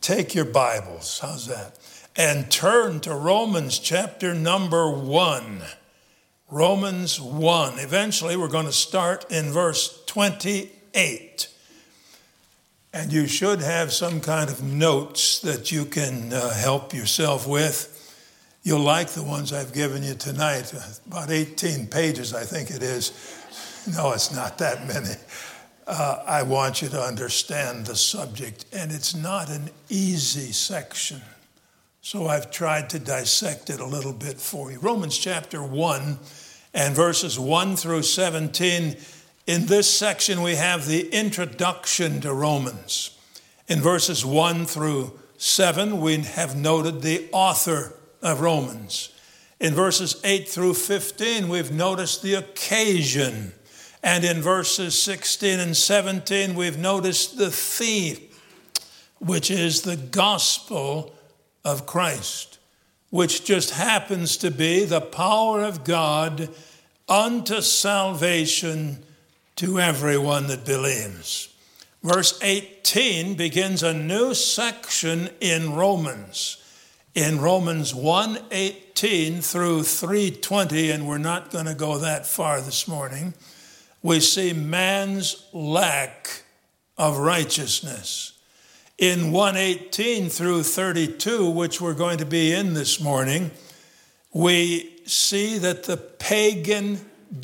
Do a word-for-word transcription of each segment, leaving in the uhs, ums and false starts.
Take your Bibles, how's that? And turn to Romans chapter number one. Romans one. Eventually we're going to start in verse twenty-eight. And you should have some kind of notes that you can uh, help yourself with. You'll like the ones I've given you tonight. About eighteen pages, I think it is. No, it's not that many. Uh, I want you to understand the subject, and it's not an easy section. So I've tried to dissect it a little bit for you. Romans chapter one and verses one through seventeen. In this section, we have the introduction to Romans. In verses one through seven, we have noted the author of Romans. In verses eight through fifteen, we've noticed the occasion. And in verses sixteen and seventeen, we've noticed the theme, which is the gospel of Christ, which just happens to be the power of God unto salvation to everyone that believes. Verse eighteen begins a new section in Romans. In Romans one eighteen through three twenty, and we're not going to go that far this morning, we see man's lack of righteousness. In one eighteen through thirty-two, which we're going to be in this morning, we see that the pagan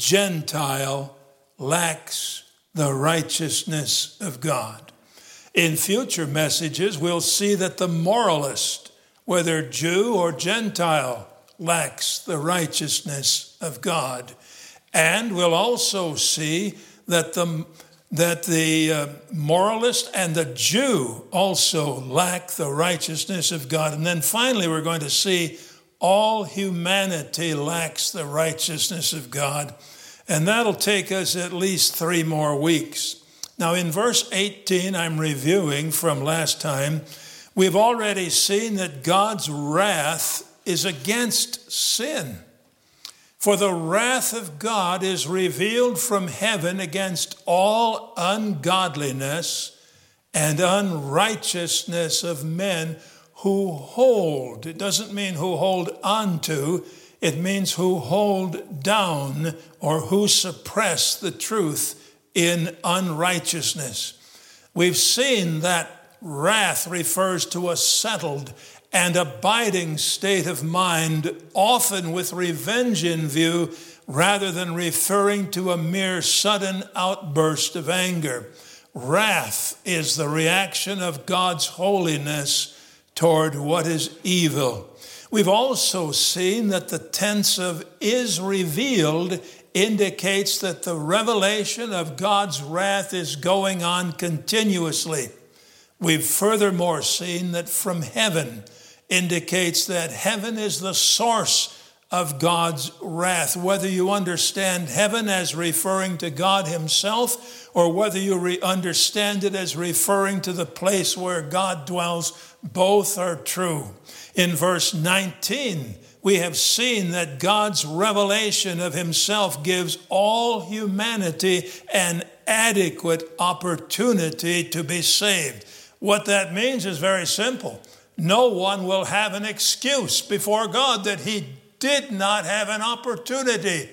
Gentile lacks the righteousness of God. In future messages, we'll see that the moralist, whether Jew or Gentile, lacks the righteousness of God. And we'll also see that the, that the uh, moralist and the Jew also lack the righteousness of God. And then finally, we're going to see all humanity lacks the righteousness of God. And that'll take us at least three more weeks. Now, in verse eighteen, I'm reviewing from last time, we've already seen that God's wrath is against sin. For the wrath of God is revealed from heaven against all ungodliness and unrighteousness of men who hold. It doesn't mean who hold onto, it means who hold down or who suppress the truth in unrighteousness. We've seen that wrath refers to a settled and abiding state of mind, often with revenge in view, rather than referring to a mere sudden outburst of anger. Wrath is the reaction of God's holiness toward what is evil. We've also seen that the tense of is revealed indicates that the revelation of God's wrath is going on continuously. We've furthermore seen that from heaven indicates that heaven is the source of God's wrath. Whether you understand heaven as referring to God himself or whether you re- understand it as referring to the place where God dwells, both are true. In verse nineteen, we have seen that God's revelation of himself gives all humanity an adequate opportunity to be saved. What that means is very simple. No one will have an excuse before God that he did not have an opportunity,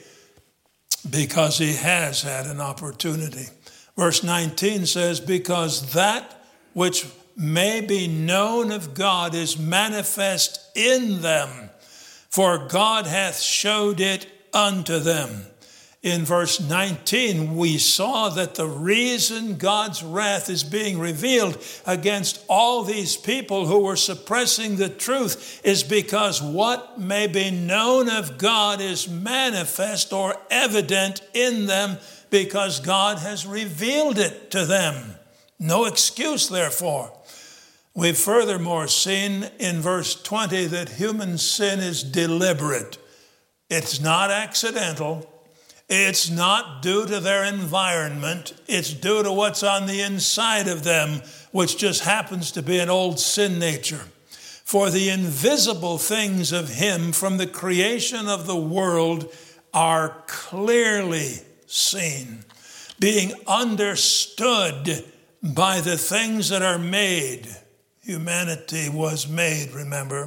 because he has had an opportunity. Verse nineteen says, because that which may be known of God is manifest in them, for God hath showed it unto them. In verse nineteen, we saw that the reason God's wrath is being revealed against all these people who were suppressing the truth is because what may be known of God is manifest or evident in them because God has revealed it to them. No excuse, therefore. We've furthermore seen in verse twenty that human sin is deliberate. It's not accidental. It's not due to their environment. It's due to what's on the inside of them, which just happens to be an old sin nature. For the invisible things of him from the creation of the world are clearly seen, being understood by the things that are made. humanity was made, remember,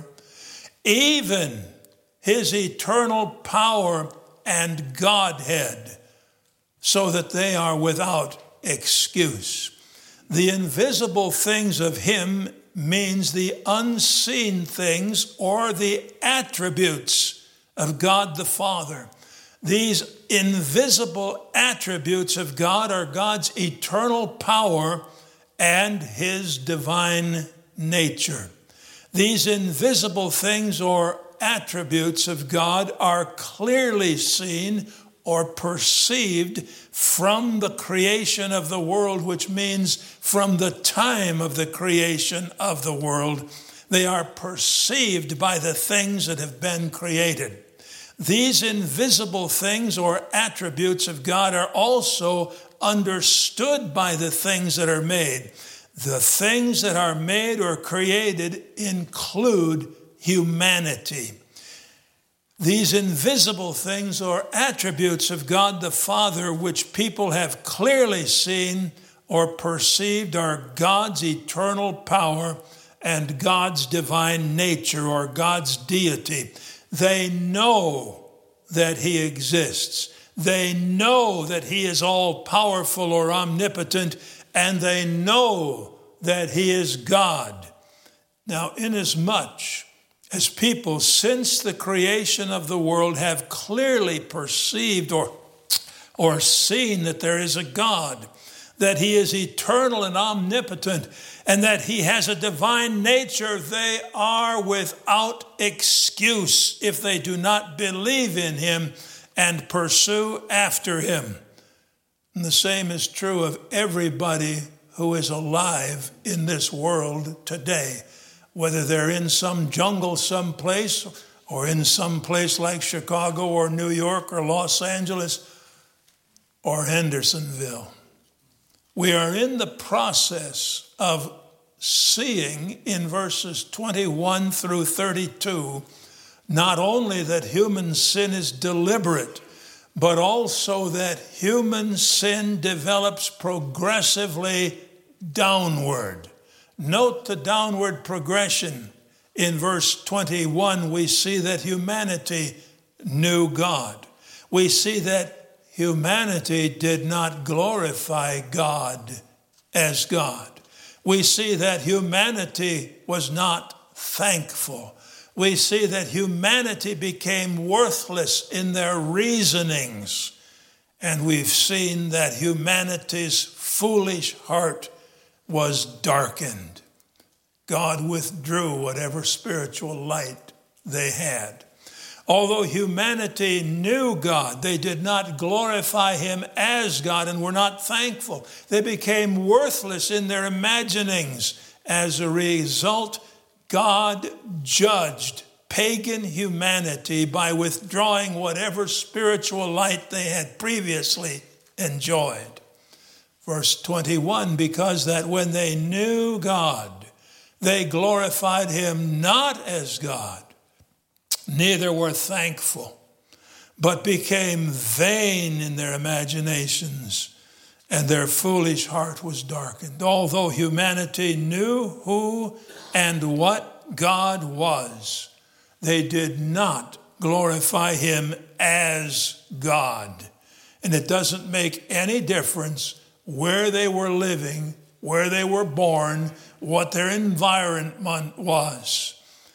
even his eternal power and Godhead, so that they are without excuse. The invisible things of him means the unseen things or the attributes of God the Father. These invisible attributes of God are God's eternal power and his divine nature. These invisible things or attributes of God are clearly seen or perceived from the creation of the world, which means from the time of the creation of the world. They are perceived by the things that have been created. These invisible things or attributes of God are also understood by the things that are made. The things that are made or created include humanity. These invisible things or attributes of God the Father, which people have clearly seen or perceived, are God's eternal power and God's divine nature or God's deity. They know that he exists. They know that he is all-powerful or omnipotent, and they know that he is God. Now, inasmuch as people since the creation of the world have clearly perceived or, or seen that there is a God, that he is eternal and omnipotent, and that he has a divine nature, they are without excuse if they do not believe in him and pursue after him. And the same is true of everybody who is alive in this world today, whether they're in some jungle someplace or in some place like Chicago or New York or Los Angeles or Hendersonville. We are in the process of seeing in verses twenty-one through thirty-two, not only that human sin is deliberate, but also that human sin develops progressively downward. Note the downward progression. In verse twenty-one, we see that humanity knew God. We see that humanity did not glorify God as God. We see that humanity was not thankful. We see that humanity became worthless in their reasonings. And we've seen that humanity's foolish heart was darkened. God withdrew whatever spiritual light they had. Although humanity knew God, they did not glorify him as God and were not thankful. They became worthless in their imaginings. As a result, God judged pagan humanity by withdrawing whatever spiritual light they had previously enjoyed. Verse twenty-one, because that when they knew God, they glorified him not as God, neither were thankful, but became vain in their imaginations, and their foolish heart was darkened. Although humanity knew who and what God was, they did not glorify him as God. And it doesn't make any difference where they were living, where they were born, what their environment was.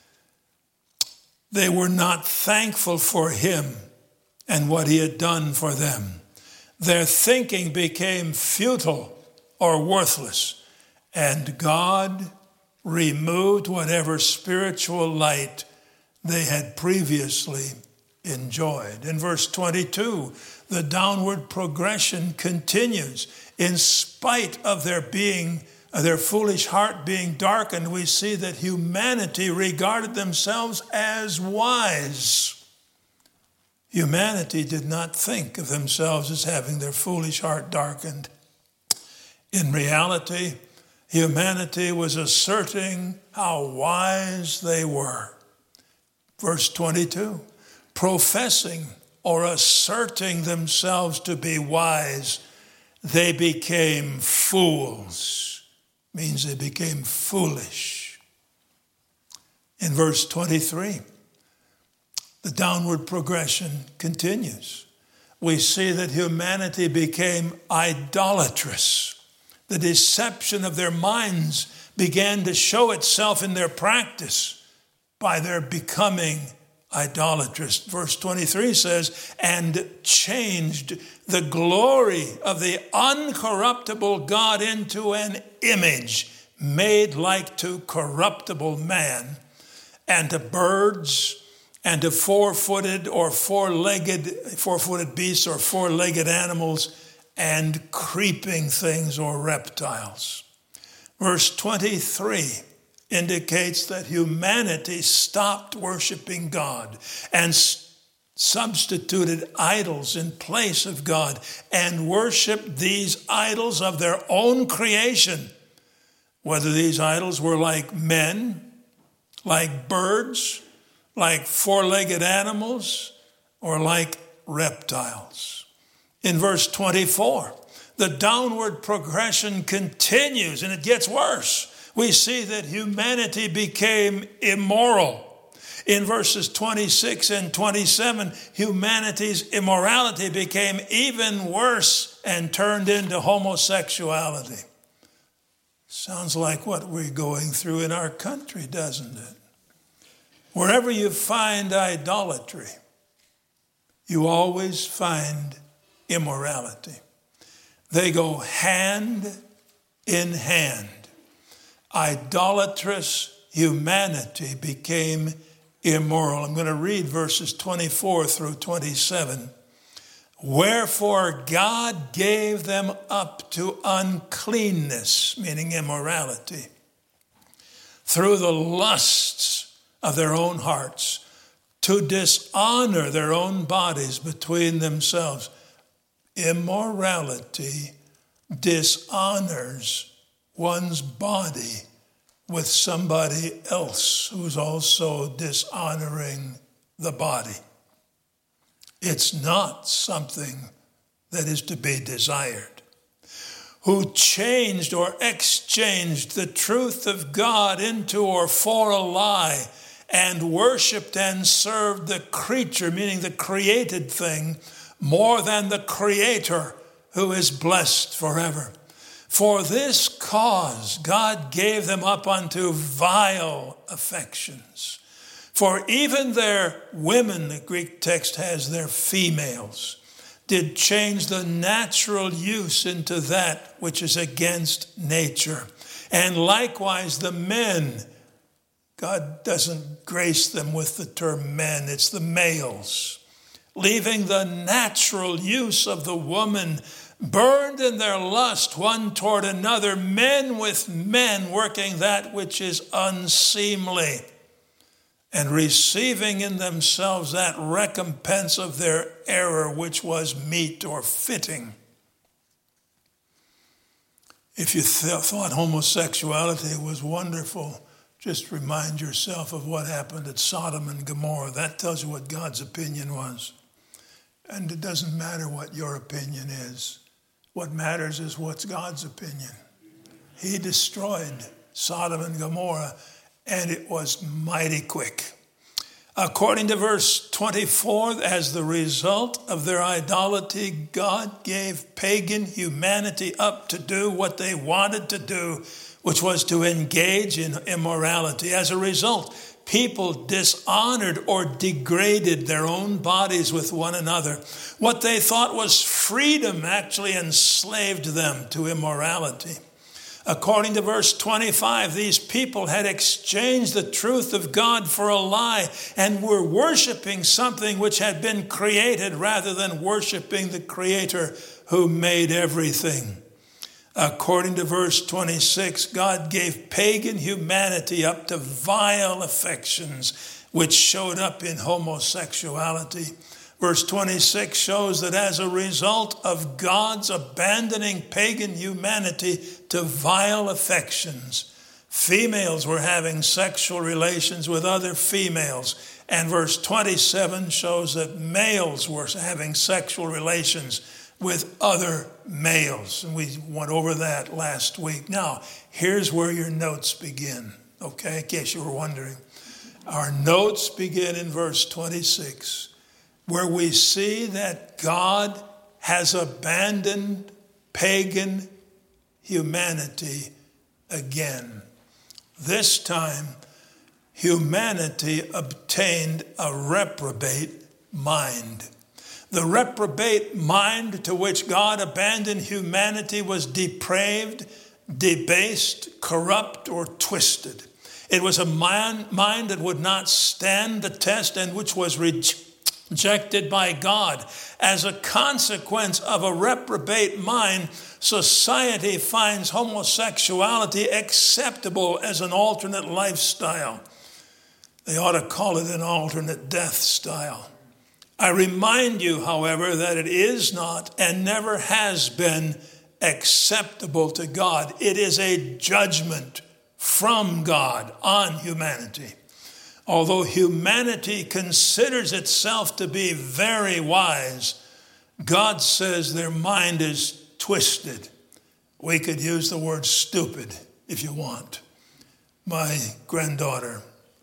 They were not thankful for him and what he had done for them. Their thinking became futile or worthless, and God removed whatever spiritual light they had previously enjoyed. In verse twenty-two, the downward progression continues. In spite of their being their foolish heart being darkened, we see that humanity regarded themselves as wise. Humanity did not think of themselves as having their foolish heart darkened. In reality, humanity was asserting how wise they were. Verse twenty-two, professing or asserting themselves to be wise, they became fools. Means they became foolish. In verse twenty-three, the downward progression continues. We see that humanity became idolatrous. The deception of their minds began to show itself in their practice by their becoming idolatrous. Verse twenty-three says, and changed the glory of the uncorruptible God into an image made like to corruptible man, and to birds, and to four-footed or four-legged, four-footed beasts or four-legged animals, and creeping things or reptiles. Verse twenty-three indicates that humanity stopped worshiping God and substituted idols in place of God and worshiped these idols of their own creation, whether these idols were like men, like birds, like four-legged animals, or like reptiles. In verse twenty-four, the downward progression continues and it gets worse. We see that humanity became immoral. In verses twenty-six and twenty-seven, humanity's immorality became even worse and turned into homosexuality. Sounds like what we're going through in our country, doesn't it? Wherever you find idolatry, you always find immorality. They go hand in hand. Idolatrous humanity became immoral. I'm going to read verses twenty-four through twenty-seven. Wherefore God gave them up to uncleanness, meaning immorality, through the lusts of their own hearts, to dishonor their own bodies between themselves. Immorality dishonors one's body with somebody else who's also dishonoring the body. It's not something that is to be desired. Who changed or exchanged the truth of God into or for a lie, and worshiped and served the creature, meaning the created thing, more than the Creator, who is blessed forever. For this cause God gave them up unto vile affections. For even their women, the Greek text has their females, did change the natural use into that which is against nature. And likewise the men, God doesn't grace them with the term men, it's the males, leaving the natural use of the woman, burned in their lust one toward another, men with men, working that which is unseemly, and receiving in themselves that recompense of their error which was meet or fitting. If you th- thought homosexuality was wonderful, just remind yourself of what happened at Sodom and Gomorrah. That tells you what God's opinion was. And it doesn't matter what your opinion is. What matters is what's God's opinion. He destroyed Sodom and Gomorrah, and it was mighty quick. According to verse twenty-four, as the result of their idolatry, God gave pagan humanity up to do what they wanted to do, which was to engage in immorality. As a result, people dishonored or degraded their own bodies with one another. What they thought was freedom actually enslaved them to immorality. According to verse twenty-five, these people had exchanged the truth of God for a lie and were worshiping something which had been created rather than worshiping the Creator who made everything. According to verse twenty-six, God gave pagan humanity up to vile affections, which showed up in homosexuality. Verse twenty-six shows that as a result of God's abandoning pagan humanity to vile affections, females were having sexual relations with other females. And verse twenty-seven shows that males were having sexual relations with other males. And we went over that last week. Now, here's where your notes begin, okay, in case you were wondering. Our notes begin in verse twenty-six, where we see that God has abandoned pagan humanity again. This time, humanity obtained a reprobate mind. The reprobate mind to which God abandoned humanity was depraved, debased, corrupt, or twisted. It was a mind, mind that would not stand the test and which was rejected by God. As a consequence of a reprobate mind, society finds homosexuality acceptable as an alternate lifestyle. They ought to call it an alternate death style. I remind you, however, that it is not and never has been acceptable to God. It is a judgment from God on humanity. Although humanity considers itself to be very wise, God says their mind is twisted. We could use the word stupid if you want. My granddaughter,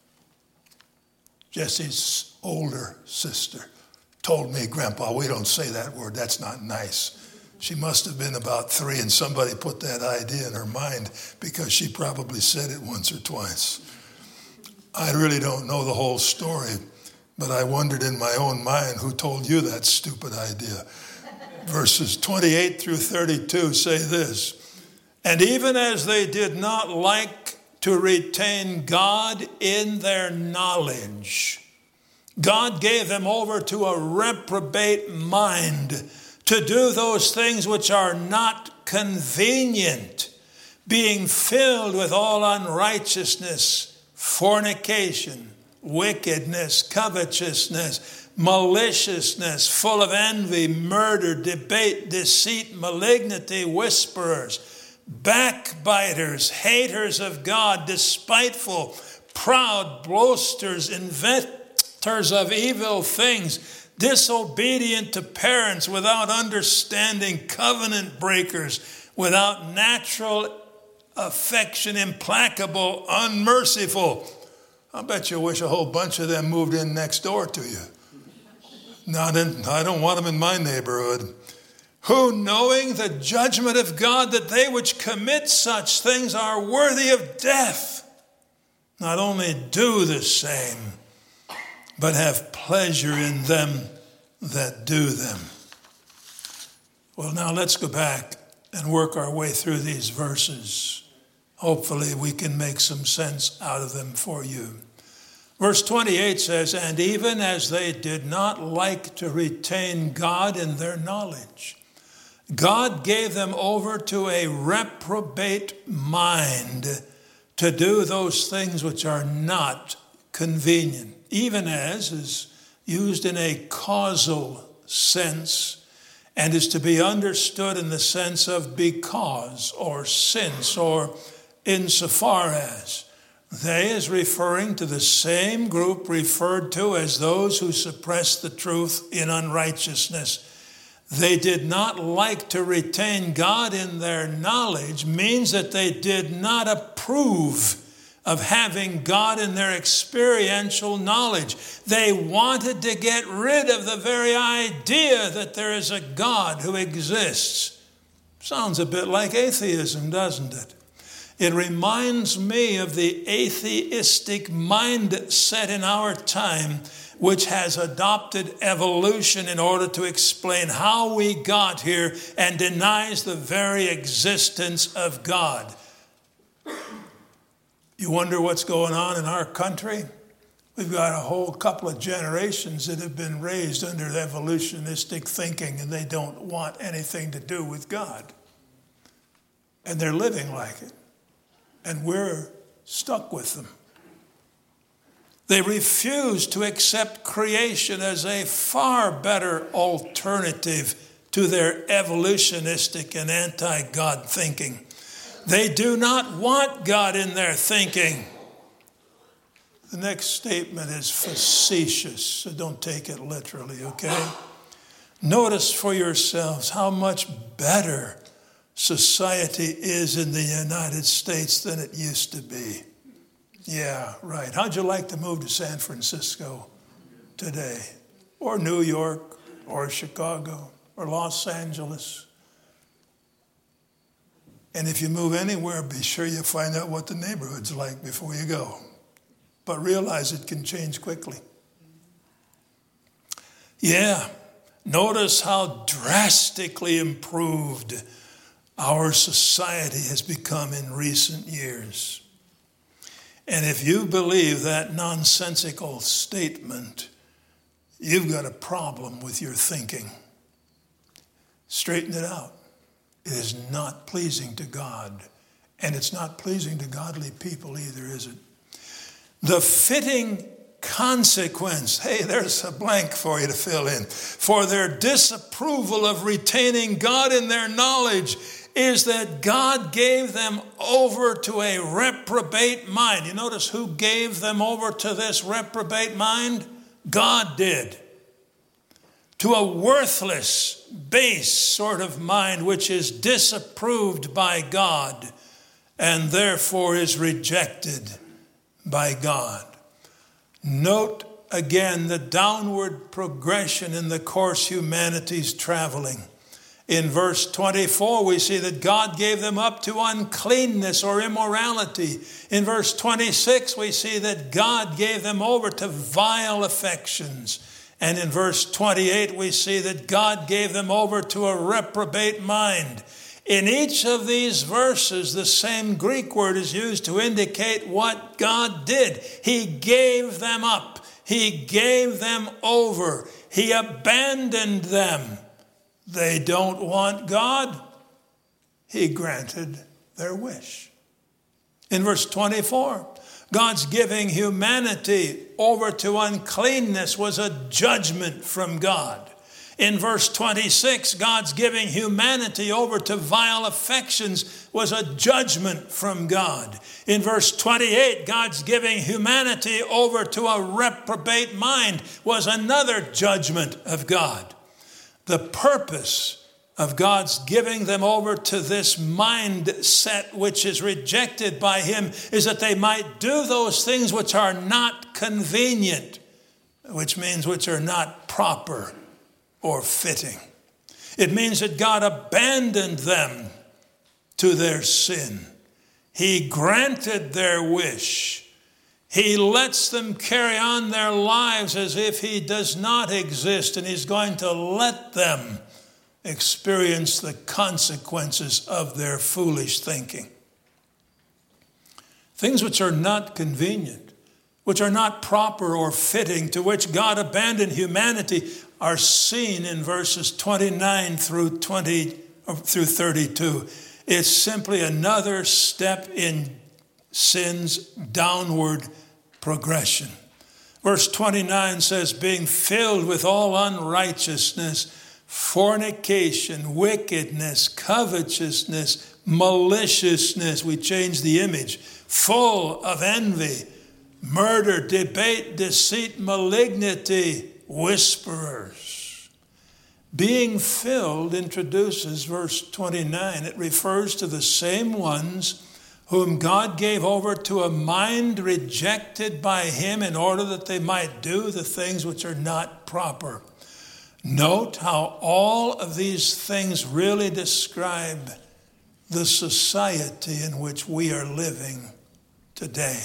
Jesse's older sister, told me, Grandpa, we don't say that word. That's not nice. She must have been about three, and somebody put that idea in her mind because she probably said it once or twice. I really don't know the whole story, but I wondered in my own mind who told you that stupid idea. Verses twenty-eight through thirty-two say this, and even as they did not like to retain God in their knowledge, God gave them over to a reprobate mind to do those things which are not convenient, being filled with all unrighteousness, fornication, wickedness, covetousness, maliciousness, full of envy, murder, debate, deceit, malignity, whisperers, backbiters, haters of God, despiteful, proud, boasters, inventors of evil things, disobedient to parents, without understanding, covenant breakers, without natural affection, implacable, unmerciful. I bet you wish a whole bunch of them moved in next door to you. Not in, I don't want them in my neighborhood. Who, knowing the judgment of God, that they which commit such things are worthy of death, not only do the same, but have pleasure in them that do them. Well, now let's go back and work our way through these verses. Hopefully we can make some sense out of them for you. Verse twenty-eight says, and even as they did not like to retain God in their knowledge, God gave them over to a reprobate mind to do those things which are not convenient. Even as is used in a causal sense and is to be understood in the sense of because or since or insofar as. They is referring to the same group referred to as those who suppress the truth in unrighteousness. They did not like to retain God in their knowledge means that they did not approve of having God in their experiential knowledge. They wanted to get rid of the very idea that there is a God who exists. Sounds a bit like atheism, doesn't it? It reminds me of the atheistic mindset in our time, which has adopted evolution in order to explain how we got here and denies the very existence of God. You wonder what's going on in our country? We've got a whole couple of generations that have been raised under evolutionistic thinking, and they don't want anything to do with God. And they're living like it. And we're stuck with them. They refuse to accept creation as a far better alternative to their evolutionistic and anti-God thinking. They do not want God in their thinking. The next statement is facetious, so don't take it literally, okay? Notice for yourselves how much better society is in the United States than it used to be. Yeah, right. How'd you like to move to San Francisco today? Or New York, or Chicago, or Los Angeles? And if you move anywhere, be sure you find out what the neighborhood's like before you go. But realize it can change quickly. Yeah, notice how drastically improved our society has become in recent years. And if you believe that nonsensical statement, you've got a problem with your thinking. Straighten it out. It is not pleasing to God, and it's not pleasing to godly people either, is it? The fitting consequence, hey, there's a blank for you to fill in, for their disapproval of retaining God in their knowledge is that God gave them over to a reprobate mind. You notice who gave them over to this reprobate mind? God did. To a worthless, base sort of mind which is disapproved by God and therefore is rejected by God. Note again the downward progression in the course humanity's traveling. In verse twenty-four, we see that God gave them up to uncleanness or immorality. In verse twenty-six, we see that God gave them over to vile affections. And in verse twenty-eight, we see that God gave them over to a reprobate mind. In each of these verses, the same Greek word is used to indicate what God did. He gave them up. He gave them over. He abandoned them. They don't want God. He granted their wish. In verse twenty-four, God's giving humanity over to uncleanness was a judgment from God. In verse twenty-six, God's giving humanity over to vile affections was a judgment from God. In verse twenty-eight, God's giving humanity over to a reprobate mind was another judgment of God. The purpose of God's giving them over to this mindset which is rejected by Him is that they might do those things which are not convenient, which means which are not proper or fitting. It means that God abandoned them to their sin. He granted their wish. He lets them carry on their lives as if He does not exist, and He's going to let them experience the consequences of their foolish thinking. Things which are not convenient, which are not proper or fitting, to which God abandoned humanity, are seen in verses twenty-nine through twenty through thirty-two. It's simply another step in sin's downward progression. Verse twenty-nine says, being filled with all unrighteousness, fornication, wickedness, covetousness, maliciousness. We change the image. Full of envy, murder, debate, deceit, malignity, whisperers. Being filled introduces verse twenty-nine. It refers to the same ones whom God gave over to a mind rejected by Him in order that they might do the things which are not proper. Note how all of these things really describe the society in which we are living today.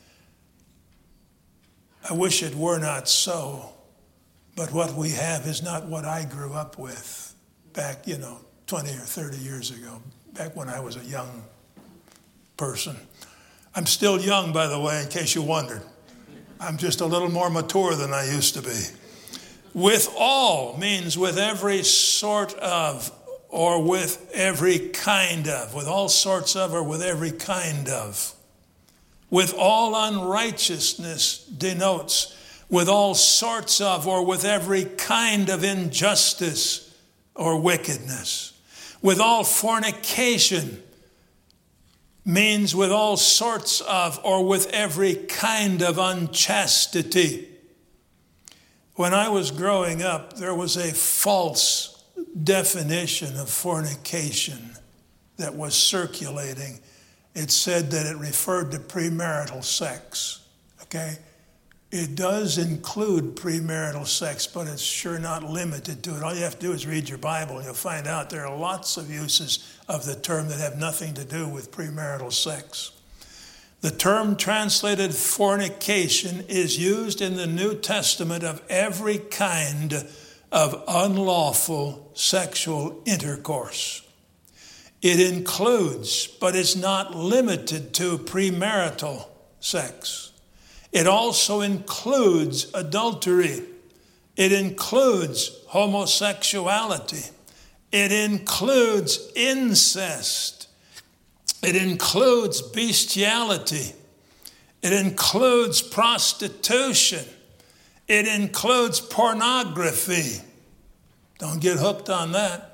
I wish it were not so, but what we have is not what I grew up with back, you know, twenty or thirty years ago, back when I was a young person. I'm still young, by the way, in case you wondered. I'm just a little more mature than I used to be. With all means with every sort of, or with every kind of, with all sorts of, or with every kind of. With all unrighteousness denotes with all sorts of, or with every kind of injustice or wickedness. With all fornication means with all sorts of, or with every kind of unchastity. When I was growing up, there was a false definition of fornication that was circulating, it said that it referred to premarital sex, okay? It does include premarital sex, but it's sure not limited to it. All you have to do is read your Bible, and you'll find out there are lots of uses of the term that have nothing to do with premarital sex. The term translated fornication is used in the New Testament of every kind of unlawful sexual intercourse. It includes, but is not limited to, premarital sex. It also includes adultery. It includes homosexuality. It includes incest. It includes bestiality. It includes prostitution. It includes pornography. Don't get hooked on that.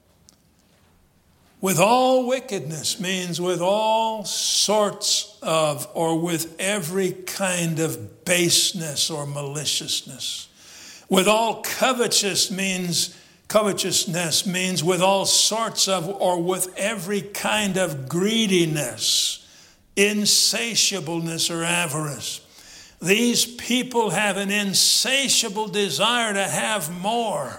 With all wickedness means with all sorts of, or with every kind of baseness or maliciousness. With all covetous means, covetousness means with all sorts of, or with every kind of greediness, insatiableness, or avarice. These people have an insatiable desire to have more.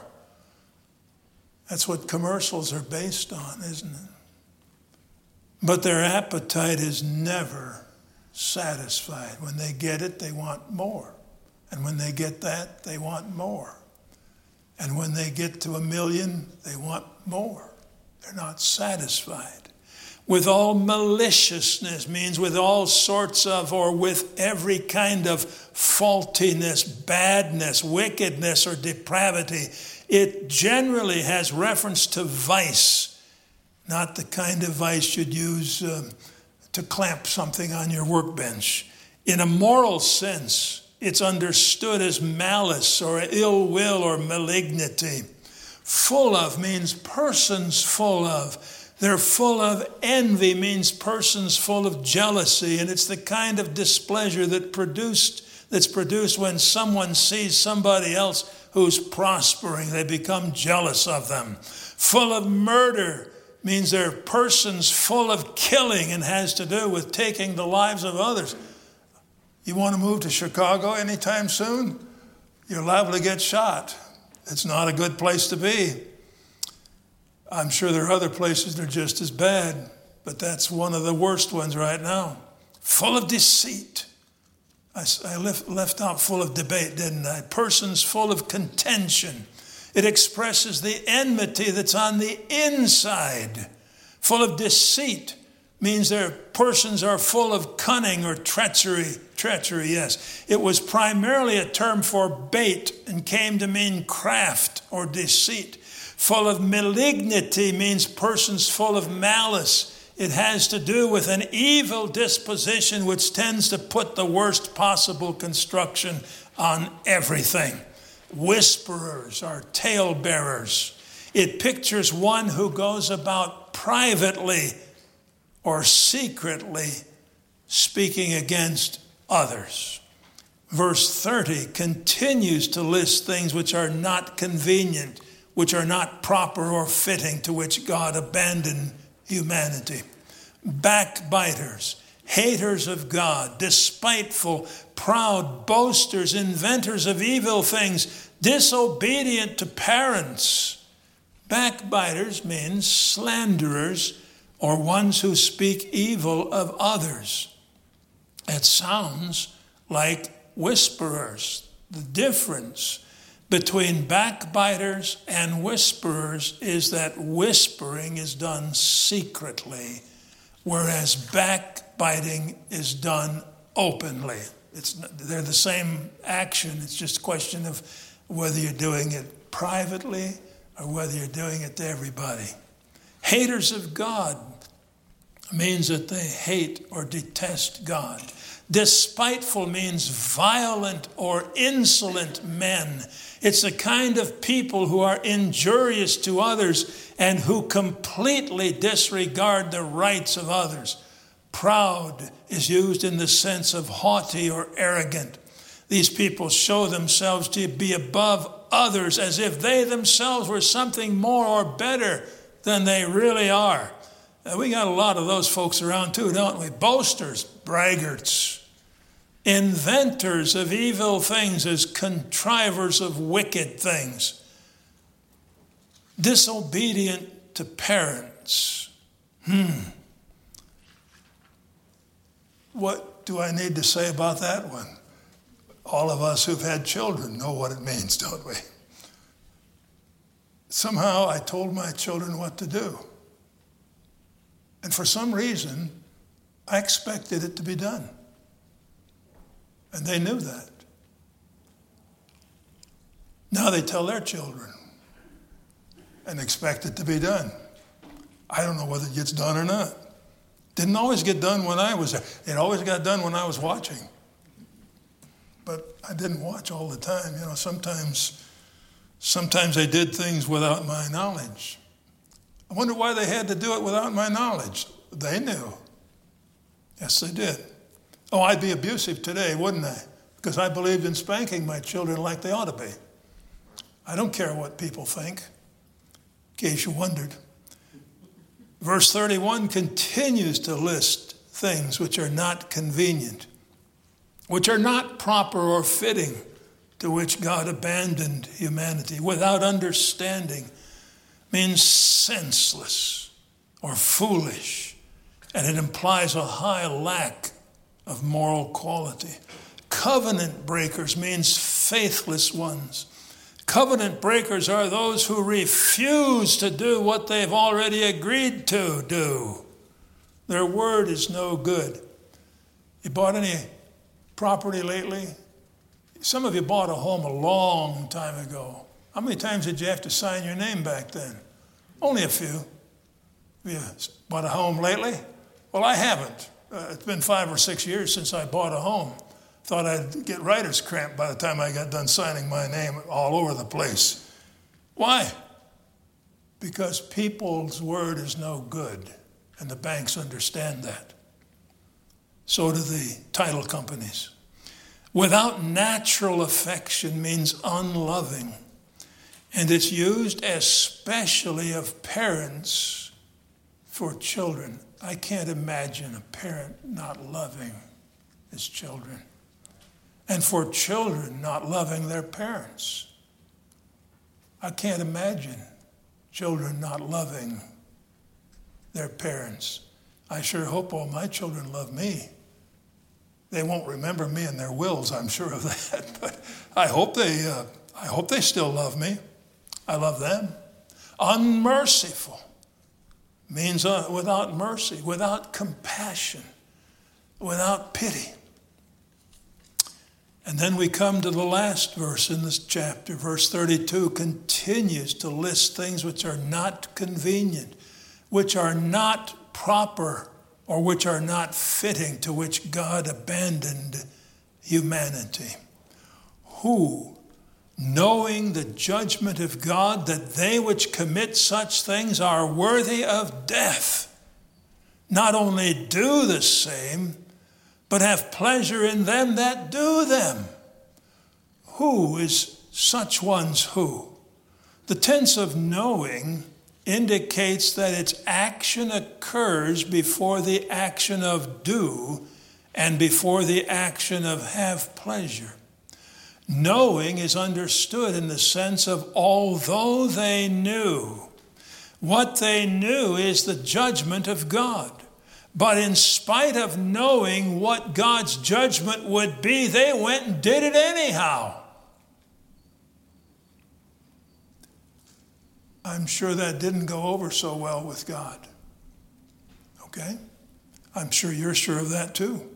That's what commercials are based on, isn't it? But their appetite is never satisfied. When they get it, they want more. And when they get that, they want more. And when they get to a million, they want more. They're not satisfied. With all maliciousness means with all sorts of, or with every kind of faultiness, badness, wickedness, or depravity. It generally has reference to vice, not the kind of vice you'd use um, to clamp something on your workbench. In a moral sense, it's understood as malice or ill will or malignity. Full of means persons full of. They're full of envy means persons full of jealousy, and it's the kind of displeasure that produced that's produced when someone sees somebody else who's prospering. They become jealous of them. Full of murder means they're persons full of killing and has to do with taking the lives of others. You want to move to Chicago anytime soon? You're liable to get shot. It's not a good place to be. I'm sure there are other places that are just as bad, but that's one of the worst ones right now. Full of deceit. I, I left, left out full of debate, didn't I? Persons full of contention. It expresses the enmity that's on the inside. Full of deceit means their persons are full of cunning or treachery. Treachery, yes. It was primarily a term for bait and came to mean craft or deceit. Full of malignity means persons full of malice. It has to do with an evil disposition which tends to put the worst possible construction on everything. Whisperers are talebearers. It pictures one who goes about privately or secretly speaking against others. Verse thirty continues to list things which are not convenient, which are not proper or fitting, to which God abandoned humanity. Backbiters, haters of God, despiteful, proud, boasters, inventors of evil things, disobedient to parents. Backbiters means slanderers or ones who speak evil of others. It sounds like whisperers. The difference between backbiters and whisperers is that whispering is done secretly, whereas backbiting is done openly. It's, they're the same action. It's just a question of whether you're doing it privately or whether you're doing it to everybody. Haters of God means that they hate or detest God. Despiteful means violent or insolent men. It's the kind of people who are injurious to others and who completely disregard the rights of others. Proud is used in the sense of haughty or arrogant. These people show themselves to be above others as if they themselves were something more or better than they really are. Uh, we got a lot of those folks around too, don't we? Boasters, braggarts, inventors of evil things as contrivers of wicked things, disobedient to parents. Hmm. What do I need to say about that one? All of us who've had children know what it means, don't we? Somehow I told my children what to do. And for some reason, I expected it to be done. And they knew that. Now they tell their children and expect it to be done. I don't know whether it gets done or not. Didn't always get done when I was there. It always got done when I was watching. But I didn't watch all the time. You know, sometimes, sometimes they did things without my knowledge. I wonder why they had to do it without my knowledge. They knew. Yes, they did. Oh, I'd be abusive today, wouldn't I? Because I believed in spanking my children like they ought to be. I don't care what people think, in case you wondered. Verse thirty-one continues to list things which are not convenient, which are not proper or fitting, to which God abandoned humanity. Without understanding means senseless or foolish, and it implies a high lack of moral quality. Covenant breakers means faithless ones. Covenant breakers are those who refuse to do what they've already agreed to do. Their word is no good. You bought any property lately? Some of you bought a home a long time ago. How many times did you have to sign your name back then? Only a few. Have you bought a home lately? Well, I haven't. Uh, it's been five or six years since I bought a home. Thought I'd get writer's cramp by the time I got done signing my name all over the place. Why? Because people's word is no good, and the banks understand that. So do the title companies. Without natural affection means unloving, and it's used especially of parents for children. I can't imagine a parent not loving his children. And for children not loving their parents. I can't imagine children not loving their parents. I sure hope all my children love me. They won't remember me in their wills, I'm sure of that. But I hope they, uh, I hope they still love me. I love them. Unmerciful means uh, without mercy, without compassion, without pity. And then we come to the last verse in this chapter. Verse thirty-two continues to list things which are not convenient, which are not proper, or which are not fitting, to which God abandoned humanity. Who, knowing the judgment of God, that they which commit such things are worthy of death, not only do the same, but have pleasure in them that do them. Who is such ones who? The tense of knowing indicates that its action occurs before the action of do and before the action of have pleasure. Knowing is understood in the sense of although they knew, what they knew is the judgment of God. But in spite of knowing what God's judgment would be, they went and did it anyhow. I'm sure that didn't go over so well with God. Okay? I'm sure you're sure of that too.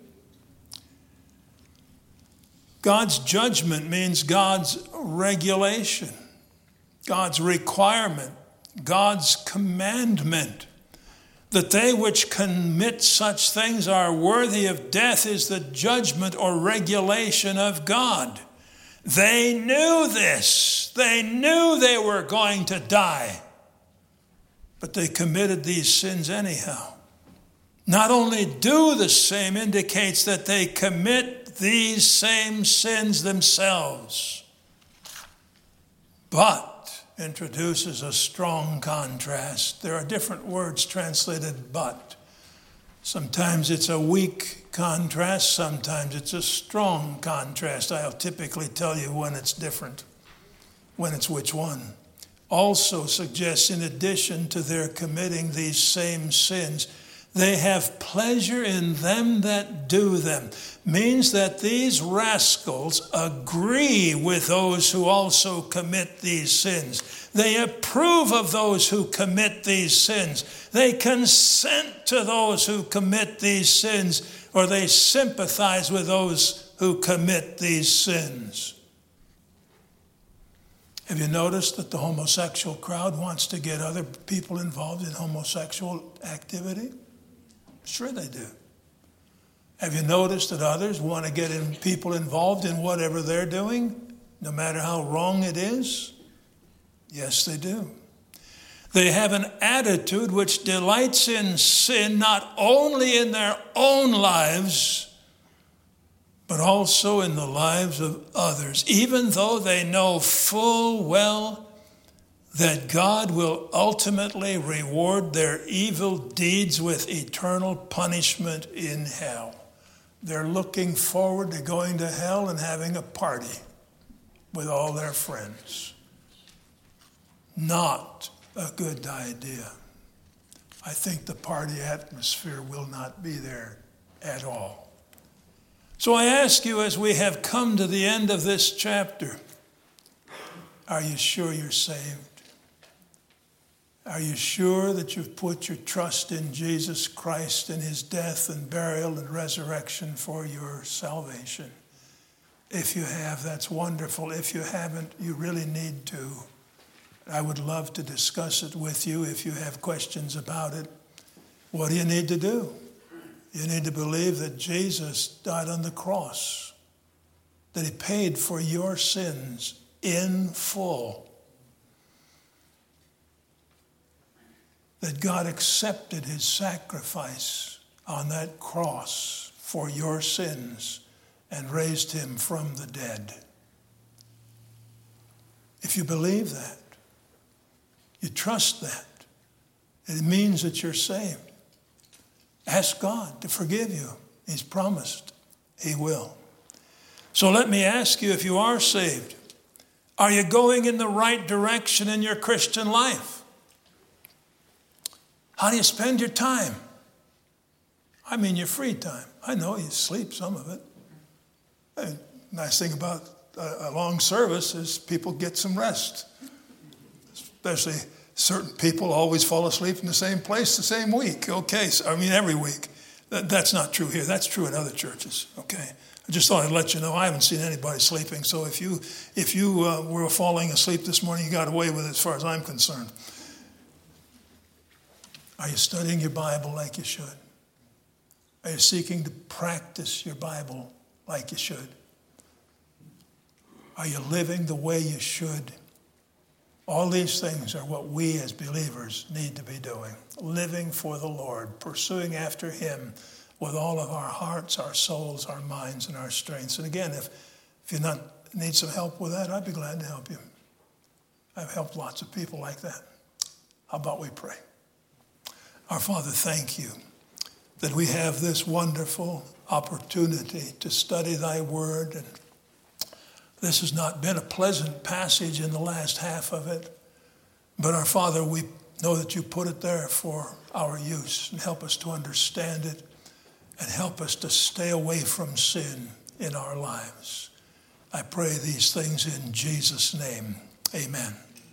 God's judgment means God's regulation, God's requirement, God's commandment. That they which commit such things are worthy of death is the judgment or regulation of God. They knew this. They knew they were going to die. But they committed these sins anyhow. Not only do the same indicates that they commit these same sins themselves. But introduces a strong contrast. There are different words translated but. Sometimes it's a weak contrast, sometimes it's a strong contrast. I'll typically tell you when it's different, when it's which one. Also suggests, in addition to their committing these same sins, they have pleasure in them that do them. Means that these rascals agree with those who also commit these sins. They approve of those who commit these sins. They consent to those who commit these sins, or they sympathize with those who commit these sins. Have you noticed that the homosexual crowd wants to get other people involved in homosexual activity? Sure they do. Have you noticed that others want to get in people involved in whatever they're doing, no matter how wrong it is? Yes, they do. They have an attitude which delights in sin, not only in their own lives, but also in the lives of others, even though they know full well that God will ultimately reward their evil deeds with eternal punishment in hell. They're looking forward to going to hell and having a party with all their friends. Not a good idea. I think the party atmosphere will not be there at all. So I ask you, as we have come to the end of this chapter, are you sure you're saved? Are you sure that you've put your trust in Jesus Christ and his death and burial and resurrection for your salvation? If you have, that's wonderful. If you haven't, you really need to. I would love to discuss it with you if you have questions about it. What do you need to do? You need to believe that Jesus died on the cross, that he paid for your sins in full, that God accepted his sacrifice on that cross for your sins and raised him from the dead. If you believe that, you trust that, it means that you're saved. Ask God to forgive you. He's promised he will. So let me ask you, if you are saved, are you going in the right direction in your Christian life? How do you spend your time? I mean your free time. I know you sleep some of it. The nice thing about a long service is people get some rest. Especially certain people always fall asleep in the same place the same week. Okay, so, I mean every week. That, that's not true here. That's true in other churches. Okay, I just thought I'd let you know I haven't seen anybody sleeping. So if you if you uh, were falling asleep this morning, you got away with it as far as I'm concerned. Are you studying your Bible like you should? Are you seeking to practice your Bible like you should? Are you living the way you should? All these things are what we as believers need to be doing. Living for the Lord, pursuing after him with all of our hearts, our souls, our minds, and our strengths. And again, if, if you not need some help with that, I'd be glad to help you. I've helped lots of people like that. How about we pray? Our Father, thank you that we have this wonderful opportunity to study thy word. And this has not been a pleasant passage in the last half of it. But our Father, we know that you put it there for our use, and help us to understand it and help us to stay away from sin in our lives. I pray these things in Jesus' name. Amen.